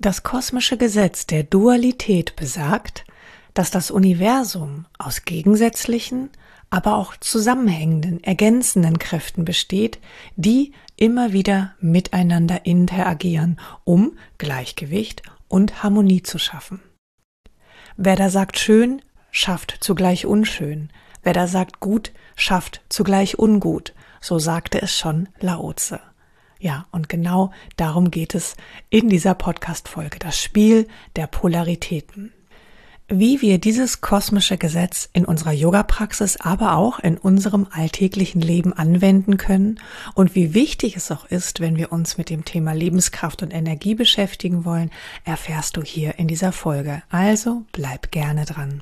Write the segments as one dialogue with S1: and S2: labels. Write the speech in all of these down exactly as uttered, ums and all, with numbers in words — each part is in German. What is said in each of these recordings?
S1: Das kosmische Gesetz der Dualität besagt, dass das Universum aus gegensätzlichen, aber auch zusammenhängenden, ergänzenden Kräften besteht, die immer wieder miteinander interagieren, um Gleichgewicht und Harmonie zu schaffen. Wer da sagt schön, schafft zugleich unschön. Wer da sagt gut, schafft zugleich ungut. So sagte es schon Lao Tse. Ja, und genau darum geht es in dieser Podcast-Folge, das Spiel der Polaritäten. Wie wir dieses kosmische Gesetz in unserer Yoga-Praxis, aber auch in unserem alltäglichen Leben anwenden können und wie wichtig es auch ist, wenn wir uns mit dem Thema Lebenskraft und Energie beschäftigen wollen, erfährst du hier in dieser Folge. Also bleib gerne dran.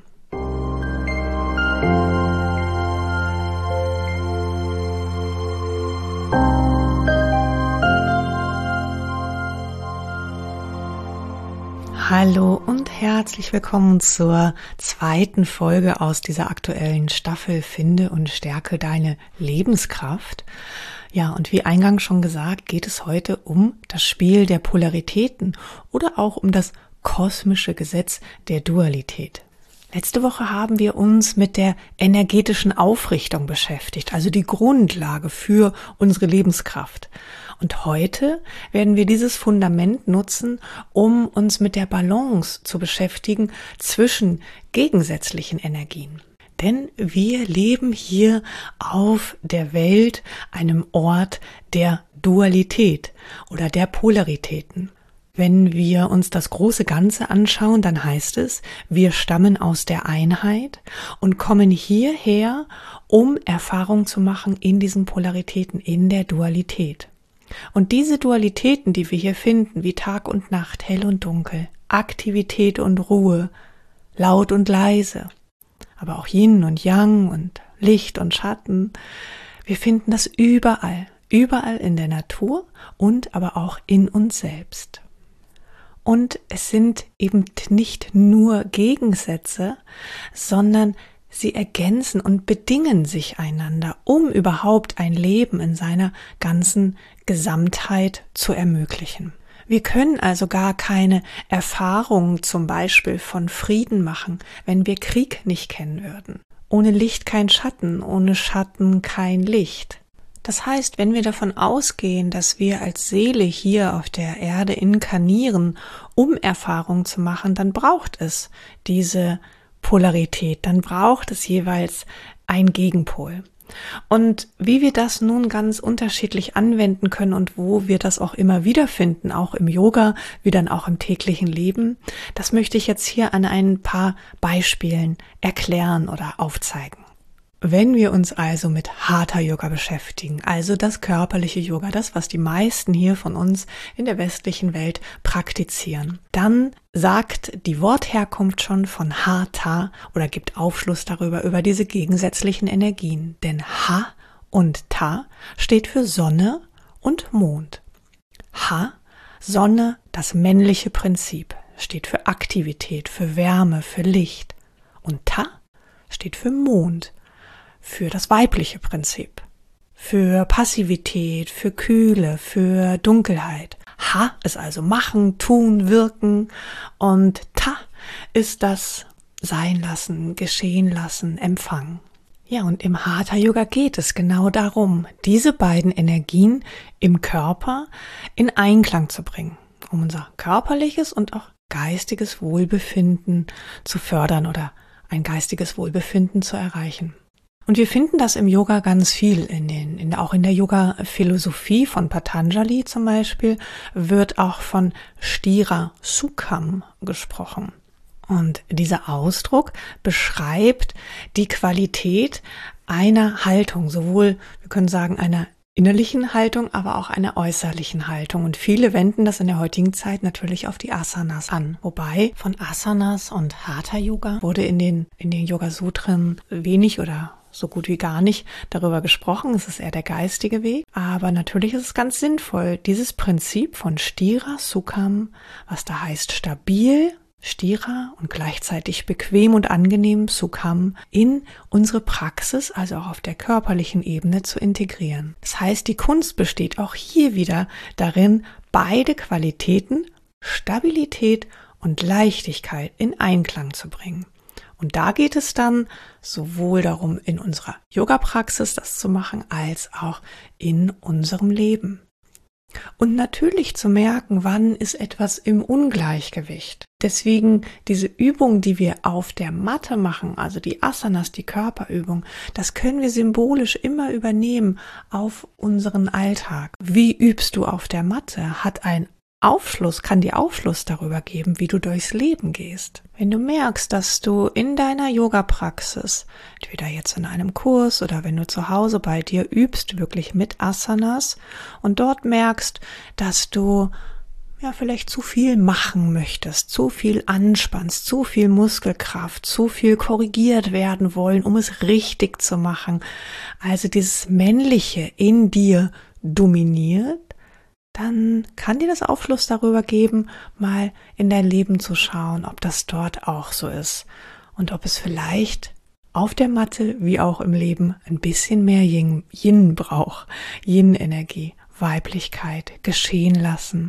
S1: Hallo und herzlich willkommen zur zweiten Folge aus dieser aktuellen Staffel Finde und stärke deine Lebenskraft. Ja, und wie eingangs schon gesagt, geht es heute um das Spiel der Polaritäten oder auch um das kosmische Gesetz der Dualität. Letzte Woche haben wir uns mit der energetischen Aufrichtung beschäftigt, also die Grundlage für unsere Lebenskraft. Und heute werden wir dieses Fundament nutzen, um uns mit der Balance zu beschäftigen zwischen gegensätzlichen Energien. Denn wir leben hier auf der Welt, einem Ort der Dualität oder der Polaritäten. Wenn wir uns das große Ganze anschauen, dann heißt es, wir stammen aus der Einheit und kommen hierher, um Erfahrung zu machen in diesen Polaritäten, in der Dualität. Und diese Dualitäten, die wir hier finden, wie Tag und Nacht, hell und dunkel, Aktivität und Ruhe, laut und leise, aber auch Yin und Yang und Licht und Schatten, wir finden das überall, überall in der Natur und aber auch in uns selbst. Und es sind eben nicht nur Gegensätze, sondern sie ergänzen und bedingen sich einander, um überhaupt ein Leben in seiner ganzen Gesamtheit zu ermöglichen. Wir können also gar keine Erfahrung zum Beispiel von Frieden machen, wenn wir Krieg nicht kennen würden. Ohne Licht kein Schatten, ohne Schatten kein Licht. Das heißt, wenn wir davon ausgehen, dass wir als Seele hier auf der Erde inkarnieren, um Erfahrungen zu machen, dann braucht es diese Polarität, dann braucht es jeweils einen Gegenpol. Und wie wir das nun ganz unterschiedlich anwenden können und wo wir das auch immer wieder finden, auch im Yoga, wie dann auch im täglichen Leben, das möchte ich jetzt hier an ein paar Beispielen erklären oder aufzeigen. Wenn wir uns also mit Hatha Yoga beschäftigen, also das körperliche Yoga, das, was die meisten hier von uns in der westlichen Welt praktizieren, dann sagt die Wortherkunft schon von Hatha oder gibt Aufschluss darüber, über diese gegensätzlichen Energien. Denn Ha und Ta steht für Sonne und Mond. Ha, Sonne, das männliche Prinzip, steht für Aktivität, für Wärme, für Licht. Und Ta steht für Mond, für das weibliche Prinzip, für Passivität, für Kühle, für Dunkelheit. Ha ist also machen, tun, wirken und Ta ist das Sein lassen, geschehen lassen, empfangen. Ja, und im Hatha Yoga geht es genau darum, diese beiden Energien im Körper in Einklang zu bringen, um unser körperliches und auch geistiges Wohlbefinden zu fördern oder ein geistiges Wohlbefinden zu erreichen. Und wir finden das im Yoga ganz viel, in den, in, auch in der Yoga-Philosophie von Patanjali zum Beispiel, wird auch von Stira Sukham gesprochen. Und dieser Ausdruck beschreibt die Qualität einer Haltung, sowohl, wir können sagen, einer innerlichen Haltung, aber auch einer äußerlichen Haltung. Und viele wenden das in der heutigen Zeit natürlich auf die Asanas an. Wobei von Asanas und Hatha Yoga wurde in den, in den Yoga-Sutren wenig oder so gut wie gar nicht darüber gesprochen. Es ist eher der geistige Weg. Aber natürlich ist es ganz sinnvoll, dieses Prinzip von Stira Sukham, was da heißt stabil, Stira und gleichzeitig bequem und angenehm Sukham, in unsere Praxis, also auch auf der körperlichen Ebene, zu integrieren. Das heißt, die Kunst besteht auch hier wieder darin, beide Qualitäten Stabilität und Leichtigkeit in Einklang zu bringen. Und da geht es dann sowohl darum, in unserer Yoga-Praxis das zu machen, als auch in unserem Leben. Und natürlich zu merken, wann ist etwas im Ungleichgewicht. Deswegen diese Übung, die wir auf der Matte machen, also die Asanas, die Körperübung, das können wir symbolisch immer übernehmen auf unseren Alltag. Wie übst du auf der Matte? Hat ein Aufschluss, kann dir Aufschluss darüber geben, wie du durchs Leben gehst. Wenn du merkst, dass du in deiner Yoga-Praxis, entweder jetzt in einem Kurs oder wenn du zu Hause bei dir übst, wirklich mit Asanas und dort merkst, dass du ja vielleicht zu viel machen möchtest, zu viel anspannst, zu viel Muskelkraft, zu viel korrigiert werden wollen, um es richtig zu machen. Also dieses Männliche in dir dominiert, dann kann dir das Aufschluss darüber geben, mal in dein Leben zu schauen, ob das dort auch so ist und ob es vielleicht auf der Matte wie auch im Leben ein bisschen mehr Yin, Yin braucht, Yin-Energie, Weiblichkeit, geschehen lassen,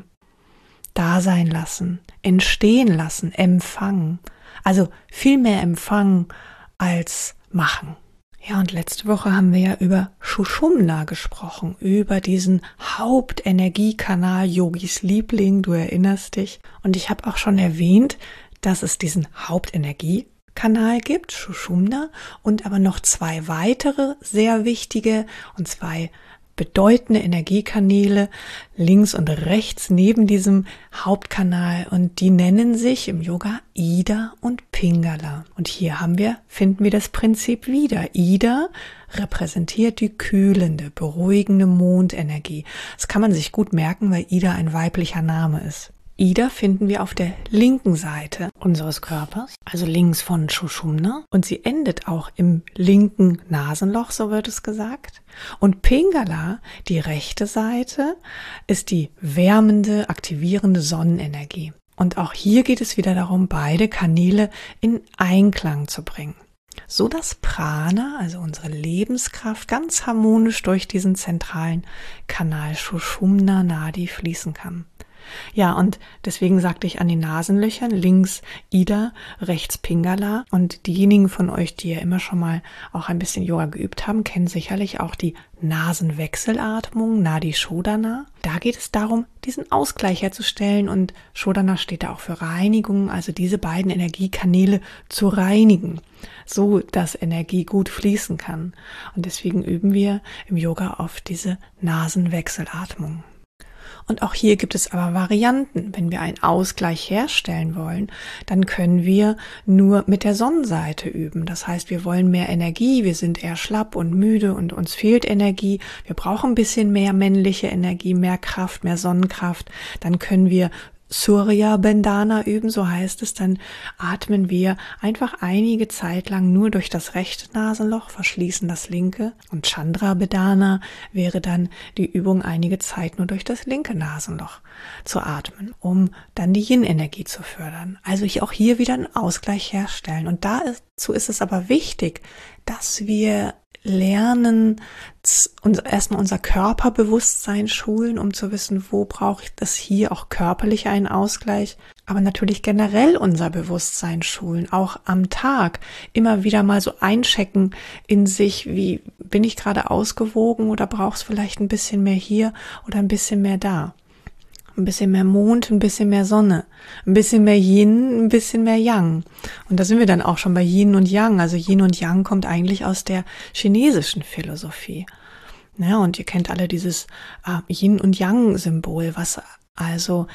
S1: da sein lassen, entstehen lassen, empfangen. Also viel mehr empfangen als machen. Ja, und letzte Woche haben wir ja über Sushumna gesprochen, über diesen Hauptenergiekanal, Yogis Liebling, du erinnerst dich. Und ich habe auch schon erwähnt, dass es diesen Hauptenergiekanal gibt, Sushumna, und aber noch zwei weitere sehr wichtige und zwei bedeutende Energiekanäle links und rechts neben diesem Hauptkanal und die nennen sich im Yoga Ida und Pingala. Und hier haben wir, finden wir das Prinzip wieder. Ida repräsentiert die kühlende, beruhigende Mondenergie. Das kann man sich gut merken, weil Ida ein weiblicher Name ist. Ida finden wir auf der linken Seite unseres Körpers, also links von Sushumna, und sie endet auch im linken Nasenloch, so wird es gesagt. Und Pingala, die rechte Seite, ist die wärmende, aktivierende Sonnenenergie. Und auch hier geht es wieder darum, beide Kanäle in Einklang zu bringen, so dass Prana, also unsere Lebenskraft, ganz harmonisch durch diesen zentralen Kanal Sushumna Nadi fließen kann. Ja, und deswegen sagte ich an den Nasenlöchern, links Ida, rechts Pingala. Und diejenigen von euch, die ja immer schon mal auch ein bisschen Yoga geübt haben, kennen sicherlich auch die Nasenwechselatmung, Nadi Shodhana. Da geht es darum, diesen Ausgleich herzustellen und Shodhana steht da auch für Reinigung, also diese beiden Energiekanäle zu reinigen, so dass Energie gut fließen kann. Und deswegen üben wir im Yoga oft diese Nasenwechselatmung. Und auch hier gibt es aber Varianten. Wenn wir einen Ausgleich herstellen wollen, dann können wir nur mit der Sonnenseite üben. Das heißt, wir wollen mehr Energie, wir sind eher schlapp und müde und uns fehlt Energie. Wir brauchen ein bisschen mehr männliche Energie, mehr Kraft, mehr Sonnenkraft. Dann können wir Surya Bandhana üben, so heißt es, dann atmen wir einfach einige Zeit lang nur durch das rechte Nasenloch, verschließen das linke, und Chandra Bandhana wäre dann die Übung einige Zeit nur durch das linke Nasenloch zu atmen, um dann die Yin-Energie zu fördern. Also auch hier wieder einen Ausgleich herstellen. Und dazu ist es aber wichtig, dass wir lernen, uns erstmal unser Körperbewusstsein schulen, um zu wissen, wo braucht es hier auch körperlich einen Ausgleich, aber natürlich generell unser Bewusstsein schulen, auch am Tag immer wieder mal so einchecken in sich, wie bin ich gerade ausgewogen oder brauchst vielleicht ein bisschen mehr hier oder ein bisschen mehr da. Ein bisschen mehr Mond, ein bisschen mehr Sonne, ein bisschen mehr Yin, ein bisschen mehr Yang. Und da sind wir dann auch schon bei Yin und Yang. Also Yin und Yang kommt eigentlich aus der chinesischen Philosophie. Ja, und ihr kennt alle dieses äh, Yin und Yang-Symbol, was also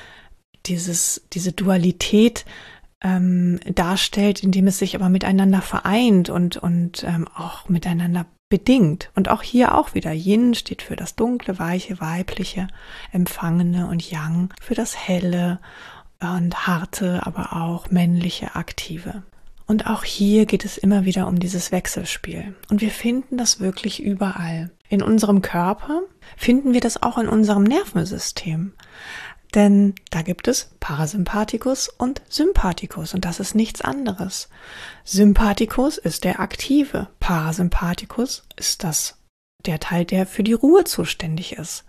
S1: dieses diese Dualität ähm, darstellt, indem es sich aber miteinander vereint und und ähm, auch miteinander bedingt. Und auch hier auch wieder Yin steht für das dunkle, weiche, weibliche, empfangene und Yang für das helle und harte, aber auch männliche, aktive. Und auch hier geht es immer wieder um dieses Wechselspiel. Und wir finden das wirklich überall. In unserem Körper finden wir das auch in unserem Nervensystem. Denn da gibt es Parasympathikus und Sympathikus und das ist nichts anderes. Sympathikus ist der Aktive, Parasympathikus ist das der Teil, der für die Ruhe zuständig ist.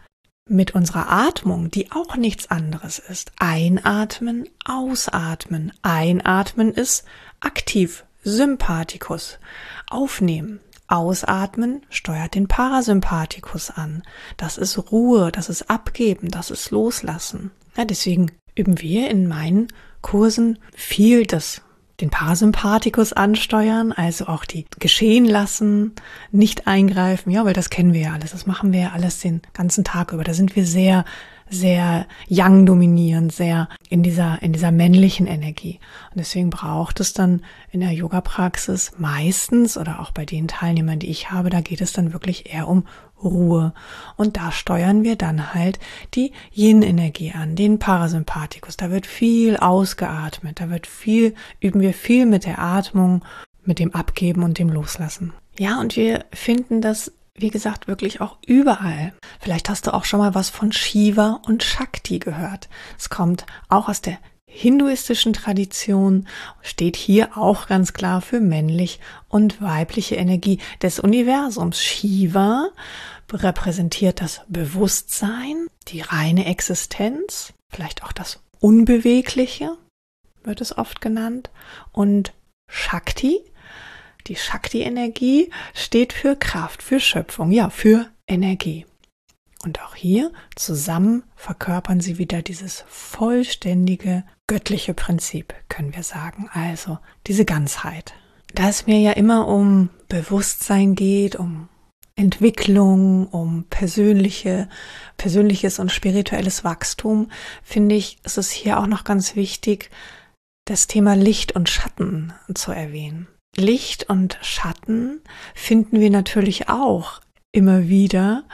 S1: mit unserer Atmung, die auch nichts anderes ist. Einatmen, ausatmen. Einatmen ist aktiv, Sympathikus, aufnehmen. Ausatmen steuert den Parasympathikus an. Das ist Ruhe, das ist Abgeben, das ist Loslassen. Ja, deswegen üben wir in meinen Kursen viel das den Parasympathikus ansteuern, also auch die geschehen lassen, nicht eingreifen, ja, weil das kennen wir ja alles, das machen wir ja alles den ganzen Tag über, da sind wir sehr, sehr yang dominierend, sehr in dieser, in dieser männlichen Energie. Und deswegen braucht es dann in der Yoga-Praxis meistens oder auch bei den Teilnehmern, die ich habe, da geht es dann wirklich eher um Ruhe. Und da steuern wir dann halt die Yin-Energie an, den Parasympathikus. Da wird viel ausgeatmet, da wird viel, üben wir viel mit der Atmung, mit dem Abgeben und dem Loslassen. Ja, und wir finden das, wie gesagt, wirklich auch überall. Vielleicht hast du auch schon mal was von Shiva und Shakti gehört. Es kommt auch aus der hinduistischen Tradition, steht hier auch ganz klar für männlich und weibliche Energie des Universums. Shiva repräsentiert das Bewusstsein, die reine Existenz, vielleicht auch das Unbewegliche, wird es oft genannt. Und Shakti, die Shakti-Energie, steht für Kraft, für Schöpfung, ja, für Energie. Und auch hier zusammen verkörpern sie wieder dieses vollständige göttliche Prinzip, können wir sagen, also diese Ganzheit. Da es mir ja immer um Bewusstsein geht, um Entwicklung, um persönliche, persönliches und spirituelles Wachstum, finde ich, ist es hier auch noch ganz wichtig, das Thema Licht und Schatten zu erwähnen. Licht und Schatten finden wir natürlich auch immer wieder,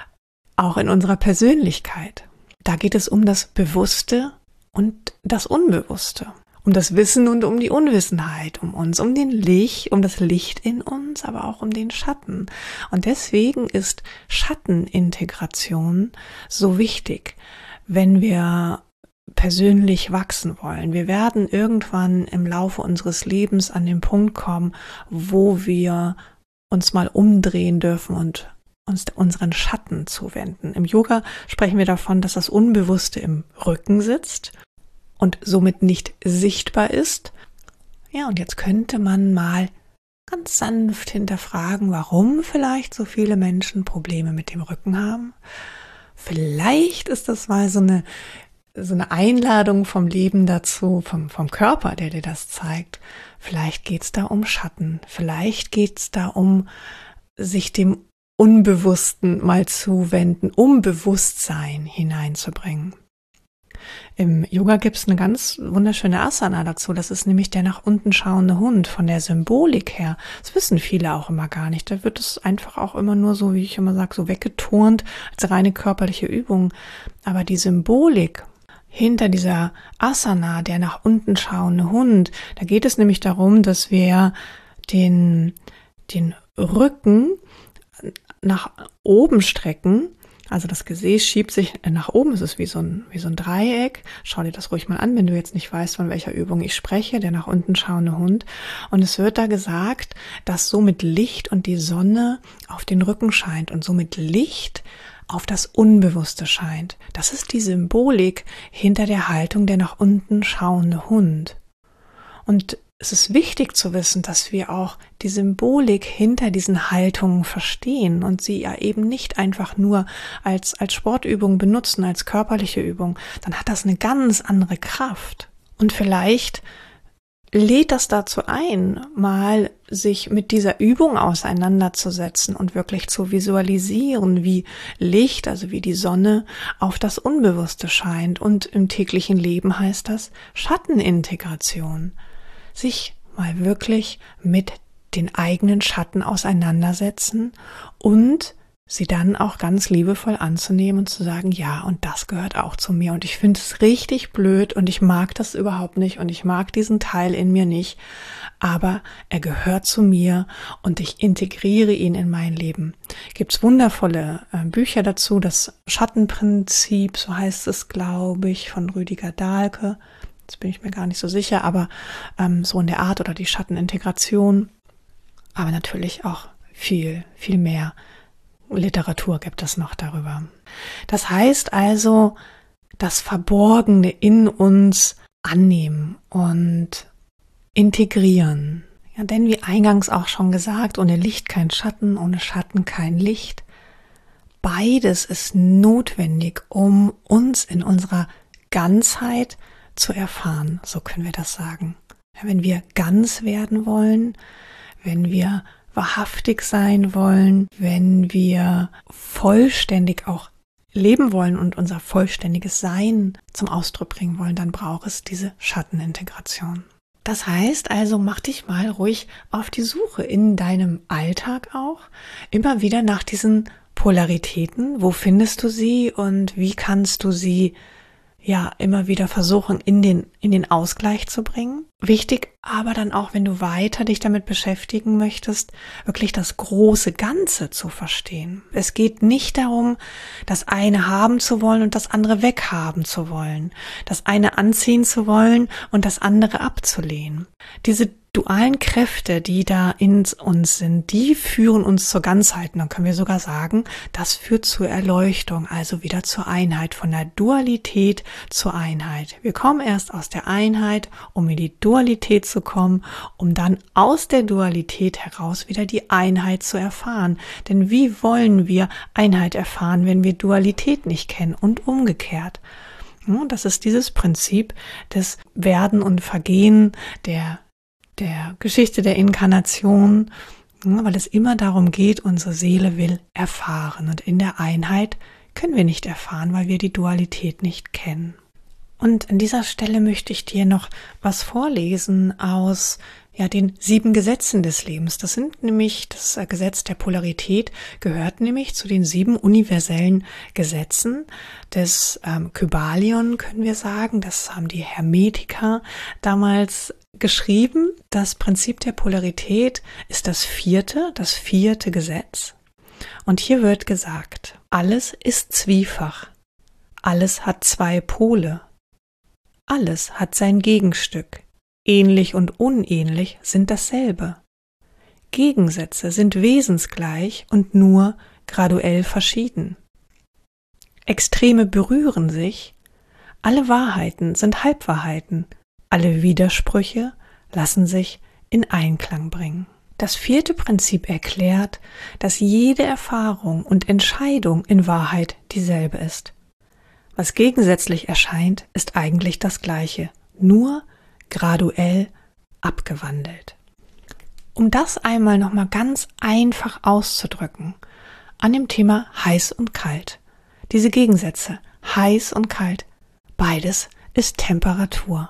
S1: auch in unserer Persönlichkeit. Da geht es um das Bewusste und das Unbewusste, um das Wissen und um die Unwissenheit, um uns, um den Licht, um das Licht in uns, aber auch um den Schatten. Und deswegen ist Schattenintegration so wichtig, wenn wir persönlich wachsen wollen. Wir werden irgendwann im Laufe unseres Lebens an den Punkt kommen, wo wir uns mal umdrehen dürfen und uns unseren Schatten zuwenden. Im Yoga sprechen wir davon, dass das Unbewusste im Rücken sitzt und somit nicht sichtbar ist. Ja, und jetzt könnte man mal ganz sanft hinterfragen, warum vielleicht so viele Menschen Probleme mit dem Rücken haben. Vielleicht ist das mal so eine, so eine Einladung vom Leben dazu, vom, vom Körper, der dir das zeigt. Vielleicht geht es da um Schatten. Vielleicht geht es da um sich dem Unbewussten mal zuwenden, um Bewusstsein hineinzubringen. Im Yoga gibt es eine ganz wunderschöne Asana dazu, das ist nämlich der nach unten schauende Hund von der Symbolik her. Das wissen viele auch immer gar nicht, da wird es einfach auch immer nur so, wie ich immer sage, so weggeturnt als reine körperliche Übung. Aber die Symbolik hinter dieser Asana, der nach unten schauende Hund, da geht es nämlich darum, dass wir den, den Rücken nach oben strecken, also das Gesäß schiebt sich nach oben, es ist wie so ein, wie so ein Dreieck. Schau dir das ruhig mal an, wenn du jetzt nicht weißt, von welcher Übung ich spreche, der nach unten schauende Hund. Und es wird da gesagt, dass somit Licht und die Sonne auf den Rücken scheint und somit Licht auf das Unbewusste scheint. Das ist die Symbolik hinter der Haltung der nach unten schauende Hund. Und es ist wichtig zu wissen, dass wir auch die Symbolik hinter diesen Haltungen verstehen und sie ja eben nicht einfach nur als, als Sportübung benutzen, als körperliche Übung. Dann hat das eine ganz andere Kraft. Und vielleicht lädt das dazu ein, mal sich mit dieser Übung auseinanderzusetzen und wirklich zu visualisieren, wie Licht, also wie die Sonne, auf das Unbewusste scheint. Und im täglichen Leben heißt das Schattenintegration. Sich mal wirklich mit den eigenen Schatten auseinandersetzen und sie dann auch ganz liebevoll anzunehmen und zu sagen, ja, und das gehört auch zu mir und ich finde es richtig blöd und ich mag das überhaupt nicht und ich mag diesen Teil in mir nicht, aber er gehört zu mir und ich integriere ihn in mein Leben. Gibt's wundervolle äh, Bücher dazu, das Schattenprinzip, so heißt es, glaube ich, von Rüdiger Dahlke. Jetzt bin ich mir gar nicht so sicher, aber ähm, so in der Art oder die Schattenintegration. Aber natürlich auch viel, viel mehr Literatur gibt es noch darüber. Das heißt also, das Verborgene in uns annehmen und integrieren. Ja, denn wie eingangs auch schon gesagt, ohne Licht kein Schatten, ohne Schatten kein Licht. Beides ist notwendig, um uns in unserer Ganzheit zu erfahren, so können wir das sagen. Ja, wenn wir ganz werden wollen, wenn wir wahrhaftig sein wollen, wenn wir vollständig auch leben wollen und unser vollständiges Sein zum Ausdruck bringen wollen, dann braucht es diese Schattenintegration. Das heißt also, mach dich mal ruhig auf die Suche in deinem Alltag auch, immer wieder nach diesen Polaritäten. Wo findest du sie und wie kannst du sie ja immer wieder versuchen, in den, in den Ausgleich zu bringen? Wichtig aber dann auch, wenn du weiter dich damit beschäftigen möchtest, wirklich das große Ganze zu verstehen. Es geht nicht darum, das eine haben zu wollen und das andere weghaben zu wollen, das eine anziehen zu wollen und das andere abzulehnen. Diese dualen Kräfte, die da in uns sind, die führen uns zur Ganzheit. Und dann können wir sogar sagen, das führt zur Erleuchtung, also wieder zur Einheit, von der Dualität zur Einheit. Wir kommen erst aus der Einheit, um in die Dualität zu kommen, um dann aus der Dualität heraus wieder die Einheit zu erfahren. Denn wie wollen wir Einheit erfahren, wenn wir Dualität nicht kennen und umgekehrt? Das ist dieses Prinzip des Werden und Vergehen, der der Geschichte der Inkarnation, weil es immer darum geht, unsere Seele will erfahren. Und in der Einheit können wir nicht erfahren, weil wir die Dualität nicht kennen. Und an dieser Stelle möchte ich dir noch was vorlesen aus ja, den sieben Gesetzen des Lebens. Das sind nämlich, das Gesetz der Polarität gehört nämlich zu den sieben universellen Gesetzen des ähm, Kybalion, können wir sagen. Das haben die Hermetiker damals geschrieben. Das Prinzip der Polarität ist das vierte, das vierte Gesetz. Und hier wird gesagt, alles ist zwiefach, alles hat zwei Pole, alles hat sein Gegenstück, ähnlich und unähnlich sind dasselbe. Gegensätze sind wesensgleich und nur graduell verschieden. Extreme berühren sich, alle Wahrheiten sind Halbwahrheiten, alle Widersprüche lassen sich in Einklang bringen. Das vierte Prinzip erklärt, dass jede Erfahrung und Entscheidung in Wahrheit dieselbe ist. Was gegensätzlich erscheint, ist eigentlich das Gleiche, nur graduell abgewandelt. Um das einmal nochmal ganz einfach auszudrücken, an dem Thema heiß und kalt. Diese Gegensätze, heiß und kalt, beides ist Temperatur.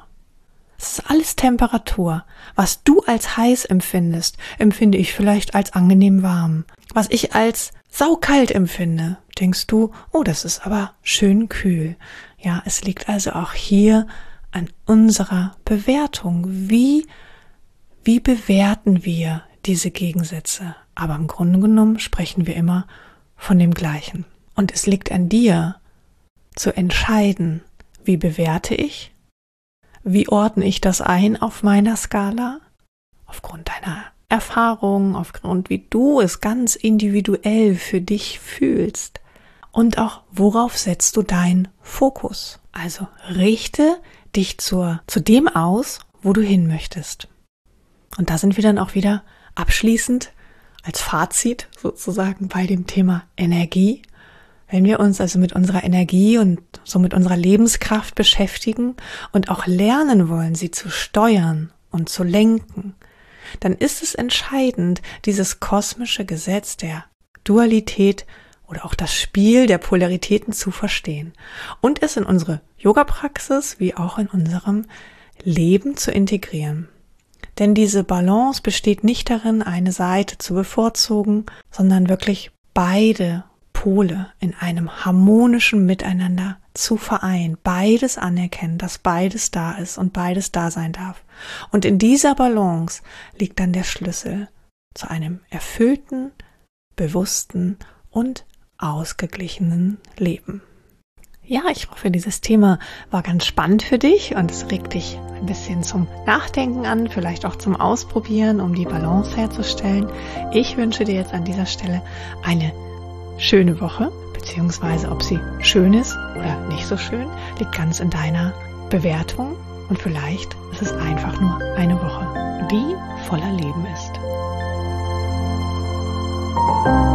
S1: Es ist alles Temperatur. Was du als heiß empfindest, empfinde ich vielleicht als angenehm warm. Was ich als saukalt empfinde, denkst du, oh, das ist aber schön kühl. Ja, es liegt also auch hier an unserer Bewertung. Wie, wie bewerten wir diese Gegensätze? Aber im Grunde genommen sprechen wir immer von dem Gleichen. Und es liegt an dir, zu entscheiden, wie bewerte ich? Wie ordne ich das ein auf meiner Skala? Aufgrund deiner Erfahrung, aufgrund wie du es ganz individuell für dich fühlst. Und auch, worauf setzt du deinen Fokus? Also richte dich zur, zu dem aus, wo du hin möchtest. Und da sind wir dann auch wieder abschließend als Fazit sozusagen bei dem Thema Energie. Wenn wir uns also mit unserer Energie und so mit unserer Lebenskraft beschäftigen und auch lernen wollen, sie zu steuern und zu lenken, dann ist es entscheidend, dieses kosmische Gesetz der Dualität oder auch das Spiel der Polaritäten zu verstehen und es in unsere Yoga-Praxis wie auch in unserem Leben zu integrieren. Denn diese Balance besteht nicht darin, eine Seite zu bevorzugen, sondern wirklich beide Pole in einem harmonischen Miteinander zu vereinen, beides anerkennen, dass beides da ist und beides da sein darf. Und in dieser Balance liegt dann der Schlüssel zu einem erfüllten, bewussten und ausgeglichenen Leben. Ja, ich hoffe, dieses Thema war ganz spannend für dich und es regt dich ein bisschen zum Nachdenken an, vielleicht auch zum Ausprobieren, um die Balance herzustellen. Ich wünsche dir jetzt an dieser Stelle eine schöne Woche, beziehungsweise ob sie schön ist oder nicht so schön, liegt ganz in deiner Bewertung. Und vielleicht ist es einfach nur eine Woche, die voller Leben ist.